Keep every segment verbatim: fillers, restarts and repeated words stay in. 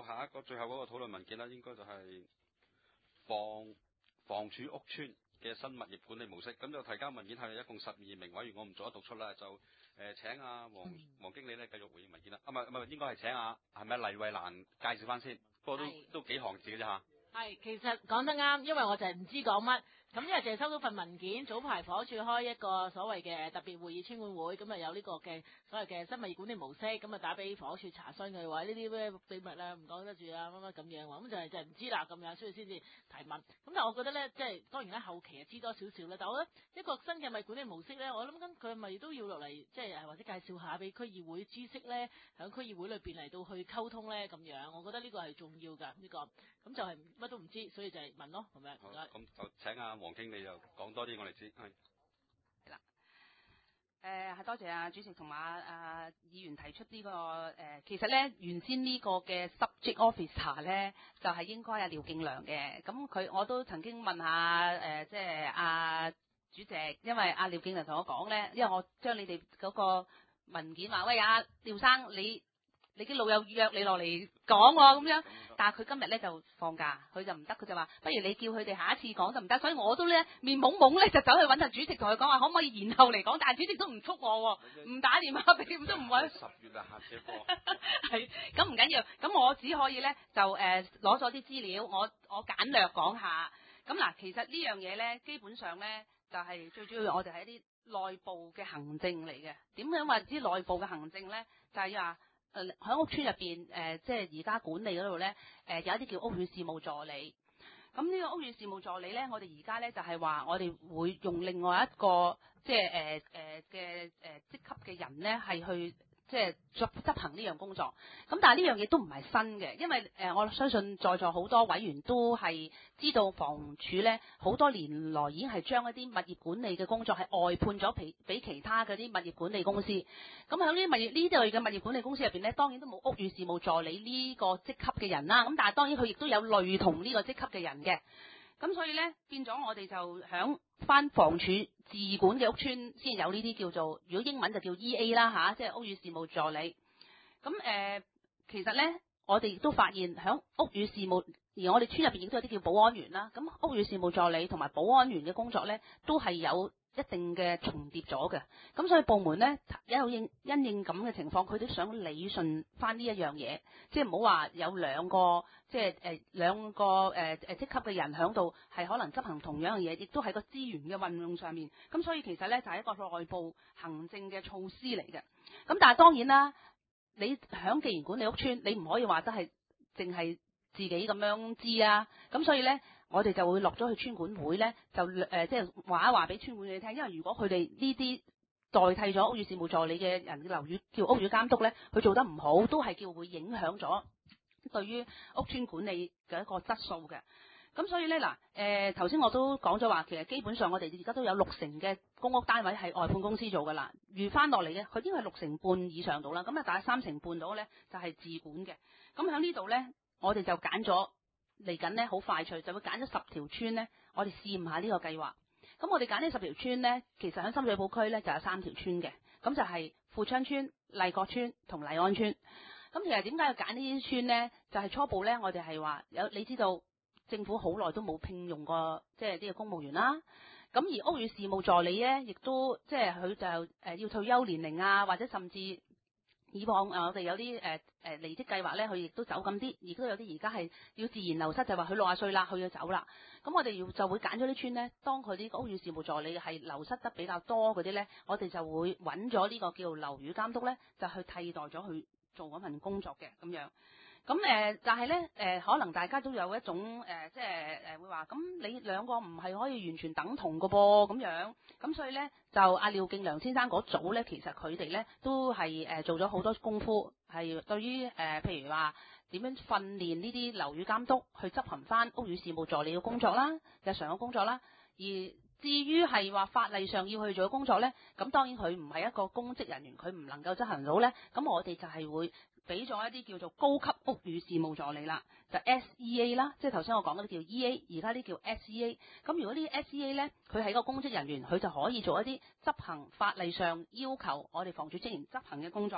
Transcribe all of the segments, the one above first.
到下一個最後嗰個討論文件啦，應該就係房房署屋邨嘅新物業管理模式。咁就提交文件係一共十二名委員，我唔逐一讀出啦，就誒、呃、請阿、啊、黃黃經理咧繼續回應文件啦。啊唔係唔係，應該係請阿係咪黎慧蘭介紹翻先？不過都都幾行字嘅啫嚇。 係，其實講得啱，因為我就係唔知講乜。咁因為淨係收到份文件，早排房署開一個所謂嘅特別會議村管會，咁啊有呢個嘅所謂嘅新物業管理模式，咁啊打俾房署查詢佢話呢啲咩秘密啦，唔講得住啊，乜乜咁樣喎，咁就係就係唔知啦咁樣，所以先至提問。咁但係我覺得咧，即係當然咧後期啊知多少少啦，但係我覺得一個新嘅物業管理模式咧，我諗緊佢咪都要落嚟，即係或者介紹下俾區議會知識咧，喺區議會裏邊嚟到去溝通咧咁樣，我覺得呢個係重要㗎呢、呢個，咁就係乜都唔知，所以就係問咯，係咪？ 好，咁就請阿黃經理就講多啲，我哋知係。 係啦，誒係多謝啊主席同埋啊議員提出呢、呢個誒、呃，其實咧原先呢個嘅 subject officer 咧就係、是、應該係廖敬良嘅，咁佢我都曾經問下誒、呃，即係阿主席，因為阿廖敬良同我講咧，因為我將你哋嗰個文件話，喂阿廖生你。你啲老友約你落嚟講喎，咁樣，但係佢今日咧就放假，佢就唔得，佢就話不如你叫佢哋下一次講就唔得，所以我都咧面懵懵咧就走去揾阿主席同佢講話，可唔可以延後嚟講？但係主席都唔覆我喎，唔打電話俾佢都唔揾。 十月啊，下車課。 係，咁唔緊要，咁我只可以咧就誒攞咗啲資料，我我簡略講下。咁嗱，其實呢樣嘢咧，基本上咧就係、是、最主要，我哋係一啲內部嘅行政嚟嘅。點樣話啲內部嘅行政咧？就係話。誒喺、呃、屋邨入邊，誒、呃、即係而家管理嗰度咧，誒、呃、有一啲叫屋宇事務助理。咁呢個屋宇事務助理咧，我哋而家咧就係、是、話，我哋會用另外一個即係誒誒嘅誒職級嘅人咧，係去即係執執行呢樣工作。咁但係呢樣嘢都唔係新嘅，因為誒、呃、我相信在座好多委員都係知道房署咧好多年來已經係將一啲物業管理嘅工作係外判咗俾俾其他嗰啲物業管理公司。咁喺呢啲物業呢類嘅物業管理公司入邊咧，當然都冇屋宇事務助理呢個職級嘅人啦。咁但係當然佢亦都有類同呢個職級嘅人嘅。咁所以咧變咗我哋就響翻房署自管嘅屋邨先有呢啲叫做，如果英文就叫 E A 啦吓，即係屋宇事務助理。咁誒、呃，其實咧我哋亦都發現響屋宇事務，而我哋村入邊亦都有啲叫保安員啦。咁屋宇事務助理同埋保安員嘅工作咧，都係有一定嘅重疊咗嘅。咁所以部門咧有應因應咁嘅情況，佢都想理順翻呢一樣嘢，即係唔好話有兩個即係誒兩個誒誒職級嘅人響度係可能執行同樣嘅嘢，亦都係個資源嘅運用上面。咁所以其實咧就係、是、一個內部行政嘅措施嚟嘅。咁但係當然啦，你響既然管理屋邨，你唔可以話得係淨係自己咁樣知啊。咁所以咧，我哋就會落咗去村管會咧，就誒、呃、即係話一話俾村管會聽。因為如果佢哋呢啲代替咗屋宇事務助理嘅人嘅樓宇叫屋宇監督咧，佢做得唔好，都係叫會影響咗對於屋邨管理嘅一個質素嘅。咁所以咧嗱，誒頭先我都講咗話，其實基本上我哋而家都有六成嘅公屋單位係外判公司做㗎啦。餘翻落嚟嘅，佢應該係六成半以上到啦。咁啊，大概三成半到咧就係、是、自管嘅。咁喺呢度咧，我哋就揀咗嚟緊咧，好快脆就會揀咗十條村咧，我哋試驗下呢個計劃。咁我哋揀呢十條村咧，其實喺深水埗區咧就有三條村嘅，咁就係富昌村、麗閣村同麗安村。咁其實點解要揀呢啲村咧？就係、是、初步咧，我哋係話有你知道。政府好耐都冇聘用過即係呢個公務員啦，咁而屋宇事務助理咧，亦都即係佢就誒、呃、要退休年齡啊，或者甚至以往誒、呃、我哋有啲誒誒離職計劃咧，佢亦都走咁啲，亦都有啲而家係要自然流失，就話佢六十歲啦，佢要走啦。咁我哋要就會揀咗啲村咧，當佢啲屋宇事務助理係流失得比較多嗰啲咧，我哋就會揾咗呢個叫樓宇監督咧，就去替代咗佢做嗰份工作嘅咁樣。咁誒、呃，但係咧誒，可能大家都有一種誒、呃，即係誒、呃、會話，咁你兩個唔係可以完全等同嘅噃咁樣。咁所以咧，就阿廖敬良先生嗰組咧，其實佢哋咧都係誒、呃、做咗好多功夫，係對於誒、呃、譬如話點樣訓練呢啲樓宇監督去執行翻屋宇事務助理嘅工作啦、日常嘅工作啦。而至於係話法例上要去做嘅工作咧，咁當然佢唔係一個公職人員，佢唔能夠執行到咧。咁我哋就係會俾咗一啲叫做高級屋宇事務助理啦，就 S E A 啦，即係頭先我講嗰啲叫 E A， 而家呢叫 S E A。咁如果呢啲 S E A 咧，佢係一個公職人員，佢就可以做一啲執行法例上要求我哋房署職員執行嘅工作。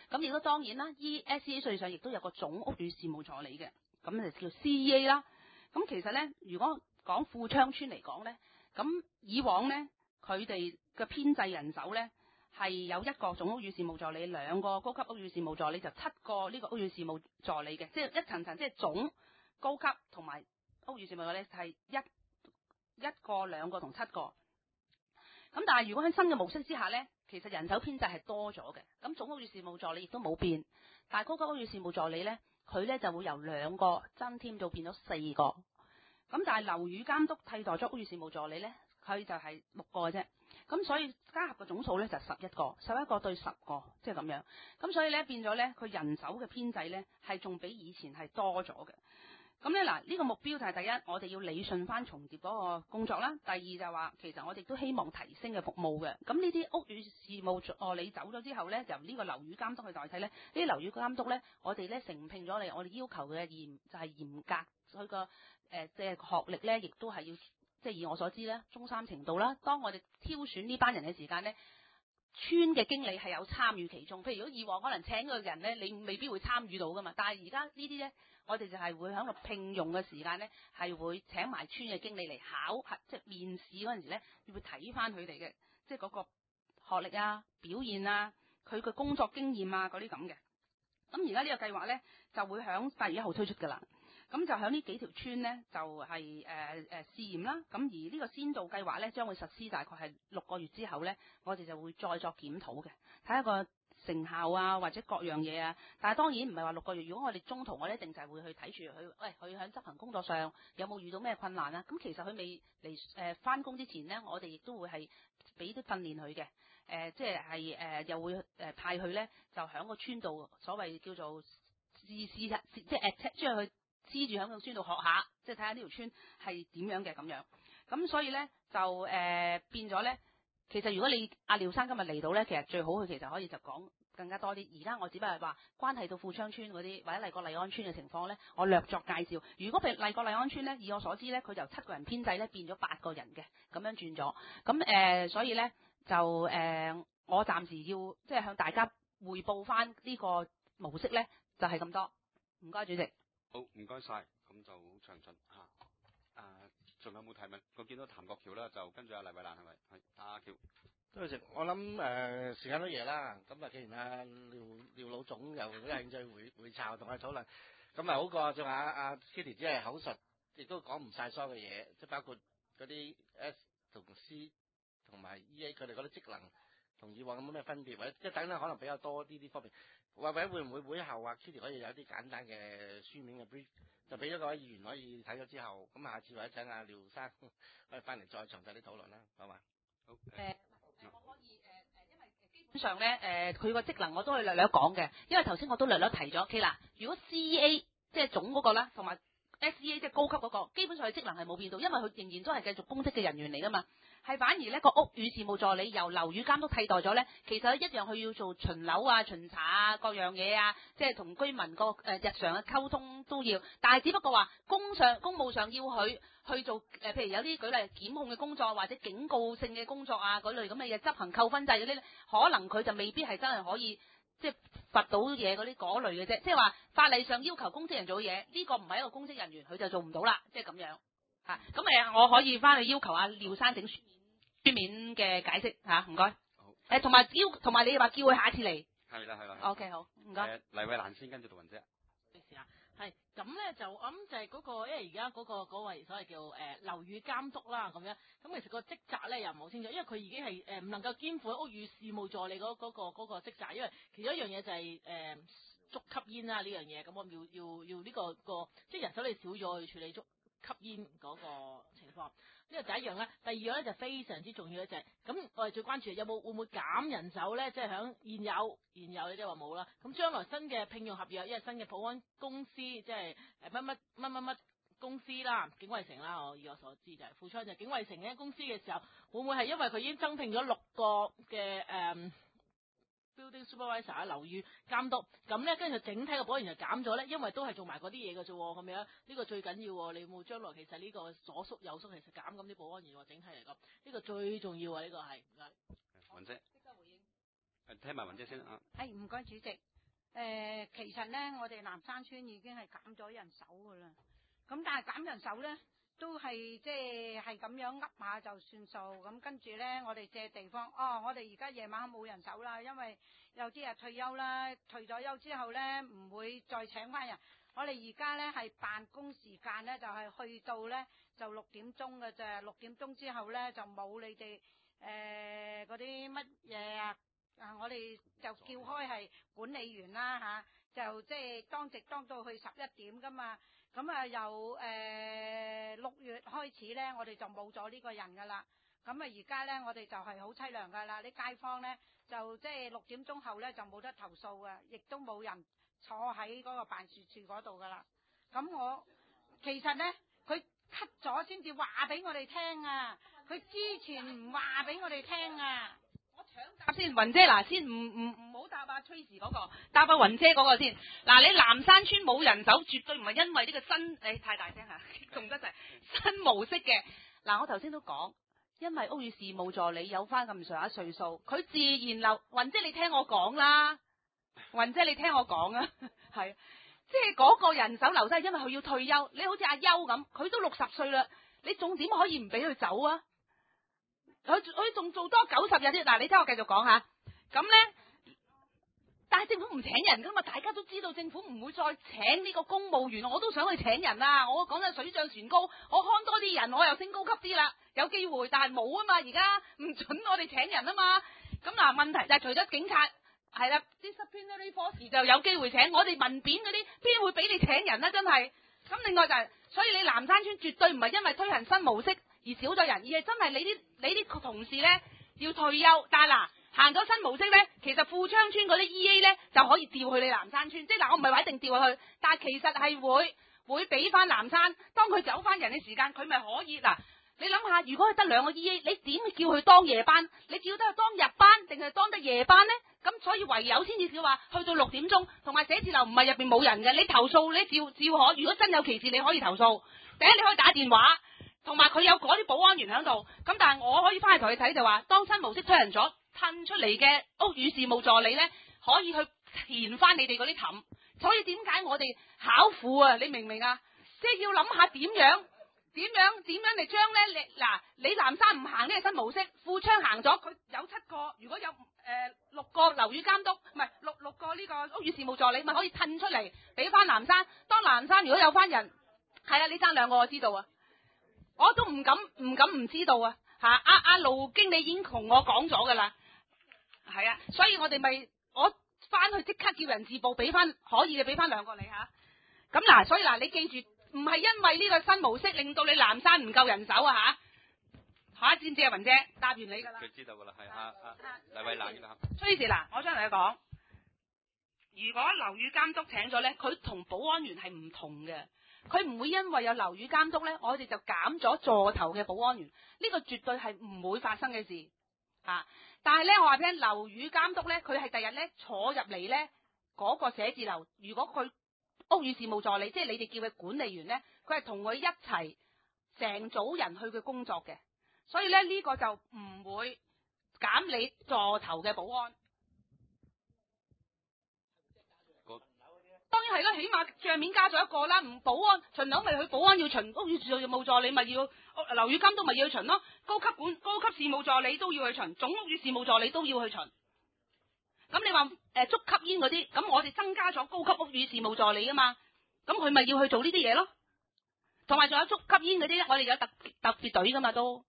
咁亦都當然啦 ，E S E A 稅上亦都有個總屋宇事務助理嘅，咁就叫 C E A 啦。咁其實咧，如果講富昌村嚟講咧，咁以往咧佢哋嘅編制人手咧係有一個總屋宇事務助理，兩個高級屋宇事務助理，就七個呢個屋宇事務助理嘅，即係一層層，即係總高級同埋屋宇事務助理係一一個、兩個同七個。咁但係如果喺新嘅模式之下咧，其實人手編制係多咗嘅。咁總屋宇事務助理亦都冇變，但係高級屋宇事務助理咧，佢咧就會由兩個增添到變咗四個。咁但係樓宇監督替代咗屋宇事務助理咧，佢就係六個嘅啫。咁所以加合嘅總數咧就十一個，十一個對十個，即係咁樣。咁所以咧變咗咧，佢人手嘅編制咧係仲比以前係多咗嘅。咁咧嗱，呢個目標就係第一，我哋要理順翻重疊嗰個工作啦。第二就係話，其實我哋都希望提升嘅服務嘅。咁呢啲屋宇事務助理走咗之後咧，就由呢個樓宇監督去代替咧。呢啲樓宇監督咧，我哋咧承聘咗你，我哋要求嘅嚴就係嚴格，佢個誒即係學歷咧，亦都係要即係以我所知咧，中三程度啦。當我哋挑選呢班人嘅時間咧，村嘅經理係有參與其中。譬如如果以往可能請個人咧，你未必會參與到噶嘛。但係而家呢啲咧，我哋就係會喺度聘用嘅時間咧，係會請埋村嘅經理嚟考核，即係面試嗰陣時咧，會睇翻佢哋嘅即係嗰個學歷啊、表現啊、佢嘅工作經驗啊嗰啲咁嘅。咁而家呢個計劃咧就會響八月一號推出㗎啦。咁就喺呢幾條村咧，就係誒誒試驗啦。咁而呢個先導計劃咧，將會實施大概係六個月之後咧，我哋就會再作檢討嘅，睇下個成效啊，或者各樣嘢啊。但係當然唔係話六個月。如果我哋中途我哋一定就係會去睇住佢，喂，佢喺執行工作上有冇遇到咩困難啊？咁其實佢未嚟誒翻工之前咧，我哋亦都會係俾啲訓練佢嘅。誒、呃，即係係誒又會誒派佢咧，就喺個村度所謂叫做試試下，即係誒即係去。黐住喺個村度學下，即係睇下呢條村係點樣嘅咁樣。咁所以咧就誒、呃、變咗咧，其實如果你阿廖生今日嚟到咧，其實最好佢其實可以就講更加多啲。而家我只不過係話關係到富昌村嗰啲或者麗國麗安村嘅情況咧，我略作介紹。如果譬如麗國麗安村咧，以我所知咧，佢就七個人編制咧變咗八個人嘅，咁樣轉咗。咁誒、呃，所以咧就誒、呃，我暫時要即係向大家匯報翻呢個模式咧，就係、是、咁多。唔該，主席。 好，唔該晒，咁就好詳盡嚇。誒、啊，仲有冇提問？我見到譚國橋啦，就跟住阿黎偉蘭係咪？係阿橋。 多謝，我諗誒、呃、時間都夜啦，咁啊既然阿廖廖老總又有興趣會會查同我哋討論，咁啊好過仲有阿阿 Kitty 只係口述，亦都講唔晒所有嘅嘢，即係包括嗰啲 S 同 C 同埋 E A 佢哋嗰啲職能同以往有冇咩分別，或者即係等等可能比較多啲啲方面。或者會唔會會後啊 Kitty 可以有啲簡單嘅書面嘅 brief， 就俾咗各位議員可以睇咗之後，咁下次或者請阿廖生可以翻嚟再詳細啲討論啦，好嘛？ 好誒、呃，我可以誒誒、呃，因為基本上咧誒，佢個職能我都可以略略講嘅，因為頭先我都略略提咗。OK 啦，如果 C E A 即係總嗰個啦，同埋 S E A 即係高級嗰個，基本上佢職能係冇變到，因為佢仍然都係繼續公職嘅人員嚟噶嘛。係反而咧個屋宇事務助理由樓宇監督替代咗咧，其實一樣佢要做巡樓啊、巡查啊、各樣嘢啊，即係同居民個誒日常嘅溝通都要。但係只不過話公上公務上要佢去做誒、呃，譬如有啲舉例檢控嘅工作或者警告性嘅工作啊，嗰類咁嘅嘢執行扣分制嗰啲咧，可能佢就未必係真係可以即係罰到嘢嗰啲嗰類嘅啫。即係話法例上要求公職人做嘢，呢、呢個唔係一個公職人員，佢就做唔到啦。即係咁樣嚇。咁、啊、誒，我可以翻去要求阿廖生整書面。書面嘅解釋嚇，唔該。好。誒，同埋要，同埋你話叫佢下次嚟。係啦，係啦。O K，好，唔該。誒， 黎偉蘭先，跟住杜雲姐。 是啊，係咁咧，就我諗就係嗰個，因為而家嗰個嗰位所謂叫誒樓宇監督啦，咁樣。咁其實個職責咧又唔好清楚，因為佢已經係誒唔能夠肩負屋宇事務助理嗰嗰個嗰個職責，因為其中一樣嘢就係誒捉吸煙啦呢樣嘢，咁我要要要呢個個即係人手你少咗去處理捉吸煙嗰個情況。呢個第一樣咧，第二樣咧就非常之重要嘅就係、是，咁我哋最關注有冇會唔會減人手咧？即係響現有現有你即係話冇啦。咁將來新嘅聘用合約，因為新嘅保安公司即係誒乜乜乜乜乜公司啦，景衛城啦，我以我所知就係、是、富昌就係景衛城嘅公司嘅時候，會唔會係因為佢已經增聘咗六個嘅誒、嗯、building supervisor 啊樓宇監督，咁咧跟住整體嘅保安員就減咗咧，因為都係做埋嗰啲嘢嘅啫，咁樣呢、這個最緊要。你有冇將來其實呢個左縮右縮，其實減咁啲保安員喎，整體嚟講，呢、這個最重要啊！呢、這個係唔該。 雲姐。即刻回應。誒，聽埋雲姐先啊。 係唔該主席。 呃，其實咧，我哋南山村已經係減咗人手噶啦。咁但係減人手咧，都係即係係咁樣噏下就算數。咁跟住咧，我哋借地方，哦，我哋而家夜晚冇人手啦，因為有啲人退休啦，退咗休之後咧唔會再請翻人。我哋而家咧係辦公時間咧，就係、是、去到咧就六點鐘嘅啫，六點鐘之後咧就冇你哋誒嗰啲乜嘢啊。啊！我哋就叫開係管理員啦嚇、啊，就即係當值當到去十一點噶嘛。咁啊由誒六月開始咧，我哋就冇咗呢個人噶啦。咁啊而家咧，我哋就係好凄涼噶啦。啲街坊咧就即係六點鐘後咧就冇得投訴嘅，亦都冇人坐喺嗰個辦事處嗰度噶啦。咁我其實咧，佢 cut 咗先至話俾我哋聽啊，佢之前唔話俾我哋聽啊。 答先，雲姐嗱，先唔唔唔好答阿 Tracy 嗰個，答阿雲姐嗰個先。嗱，你南山村冇人手，絕對唔係因為呢個新，誒太大聲嚇，仲得滯新模式嘅。嗱，我頭先都講，因為屋宇事務助理有翻咁上下歲數，佢自然留。雲姐你聽我講啦，雲姐你聽我講啊，係，即係嗰個人手流失，因為佢要退休。你好似阿優咁，佢都六十歲啦，你仲點可以唔俾佢走啊？佢佢仲做多九十日啫，嗱，你聽我繼續講下，咁咧，但係政府唔請人噶嘛，大家都知道政府唔會再請呢個公務員，我都想去請人啊，我講緊水漲船高，我看多啲人，我又升高級啲啦，有機會，但係冇啊嘛，而家唔准我哋請人啊嘛，咁嗱問題就係除咗警察係啦，disciplinary force就有機會請，我哋民變嗰啲邊會俾你請人啊，真係，咁另外就係、是，所以你南山村絕對唔係因為推行新模式而少咗人，而係真係你啲你啲同事咧要退休，但係嗱行咗新模式咧，其實富昌村嗰啲 E A 咧就可以調去你南山村，即係嗱我唔係話一定調去，但係其實係會會俾翻南山，當佢走翻人嘅時間，佢咪可以嗱，你諗下，如果佢得兩個 E A，你點叫佢當夜班？你叫得佢當日班定係當得夜班咧？咁所以唯有先至叫話去到六點鐘，同埋寫字樓唔係入邊冇人嘅，你投訴你照照可，如果真有歧視你可以投訴，第一你可以打電話。同埋佢有嗰啲保安員喺度，咁但係我可以翻去同佢睇就話，當新模式推人咗，褪出嚟嘅屋宇事務助理咧，可以去填翻你哋嗰啲氹。所以點解我哋考苦啊？你明唔明啊？即係要諗下點樣點樣點樣嚟將咧？你嗱，你南山唔行呢個新模式，富昌行咗，佢有七個，如果有誒、呃、六個樓宇監督，唔係六六個呢個屋宇事務助理，咪可以褪出嚟俾翻南山。當南山如果有翻人，係啊，你爭兩個我知道啊。我都唔敢唔敢唔知道啊！吓，阿阿盧經理已經同我講咗噶啦，係啊，所以我哋咪我翻去即刻叫人自報俾翻，可以嘅俾翻兩個你吓。咁嗱，所以嗱，你記住，唔係因為呢個新模式令到你南山唔夠人手啊吓。吓，知唔知啊，雲姐？答完你噶啦。 佢知道噶啦，係阿阿黎慧蘭噶啦。 所以嗱，我想同你講，如果樓宇監督請咗咧，佢同保安員係唔同嘅。佢唔會因為有樓宇監督咧，我哋就減咗座頭嘅保安員，呢個絕對係唔會發生嘅事啊！但係咧，我話俾你聽，樓宇監督咧，佢係第日咧坐入嚟咧嗰個寫字樓，如果佢屋宇事務助理，即係你哋叫佢管理員咧，佢係同佢一齊成組人去佢工作嘅，所以咧呢個就唔會減你座頭嘅保安。當然係啦，起碼帳面加咗一個啦，唔保安巡樓咪佢保安要巡，屋宇事務助理咪要，樓宇監督咪要去巡咯，高級管高級事務助理都要去巡，總屋宇事務助理都要去巡。咁你話誒捉吸煙嗰啲，咁我哋增加咗高級屋宇事務助理啊嘛，咁佢咪要去做呢啲嘢咯。同埋仲有捉吸煙嗰啲，我哋有特特別隊噶嘛都。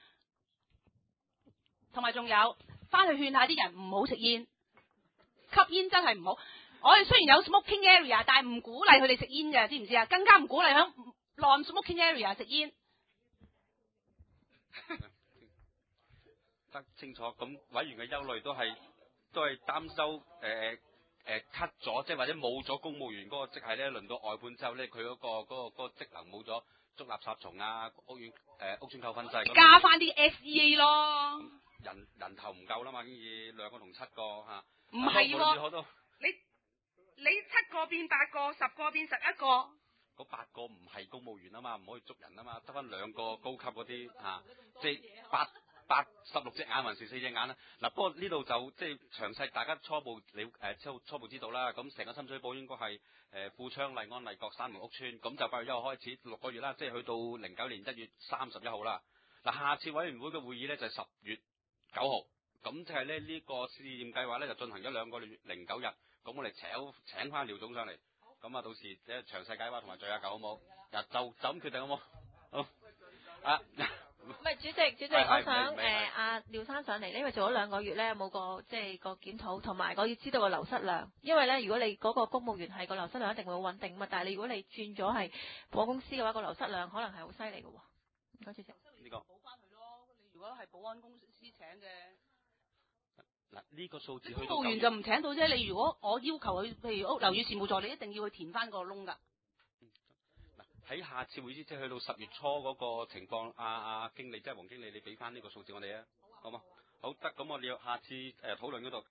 同埋仲有翻去勸下啲人唔好食煙，吸煙真係唔好。我哋雖然有 smoking area， 但係唔鼓勵佢哋食煙嘅，知唔知啊？更加唔鼓勵響 non-smoking area 食煙。 得清楚，咁委員嘅憂慮都係都係擔收誒誒 cut 咗，即係或者冇咗公務員嗰個職系咧，輪到外判之後咧，佢嗰個嗰個嗰個職能冇咗，捉垃圾蟲啊，屋苑誒屋邨扣分制， 加翻啲 S E A 咯。 人人頭唔夠啦嘛，經已兩個同七個嚇。 唔係喎，你。你七個變八個，十個變十一個。 嗰八個唔係公務員啊嘛，唔可以捉人啊嘛，得翻兩個高級嗰啲嚇，即係八八十六隻眼還是四隻眼啦。嗱，不過呢度就即係詳細，大家初步了誒初初步知道啦。咁成個深水埗應該係誒富昌、麗安、麗閣三門屋邨，咁就八月一號開始六個月啦，即係去到零九年一月三十一號啦。嗱，下次委員會嘅會議咧就係十月九號，咁即係咧呢個試驗計劃咧就進行咗兩個月零九日，咁我哋請請翻廖總上嚟，咁啊到時即係詳細解話同埋聚下舊好冇？嗱就就咁決定好冇？好啊。 唔係主席，主席，我想誒阿廖生上嚟咧，因為做咗兩個月咧，有冇個即係個檢討，同埋我要知道個流失量。因為咧，如果你嗰個公務員係個流失量一定會好穩定嘛，但係你如果你轉咗係保安公司嘅話，個流失量可能係好犀利嘅喎。唔該，主席。 呢個補翻佢咯。你如果係保安公司請嘅， 嗱呢個數字， 公務員就唔請到啫。你如果我要求佢，譬如屋樓宇事務助理，一定要去填翻個窿㗎。 喺下次會議，即係去到十月初嗰個情況，阿、啊、阿、啊、經理即係黃經理，你俾翻呢個數字我哋啊，好嗎？好得，咁我哋下次誒討論嗰度。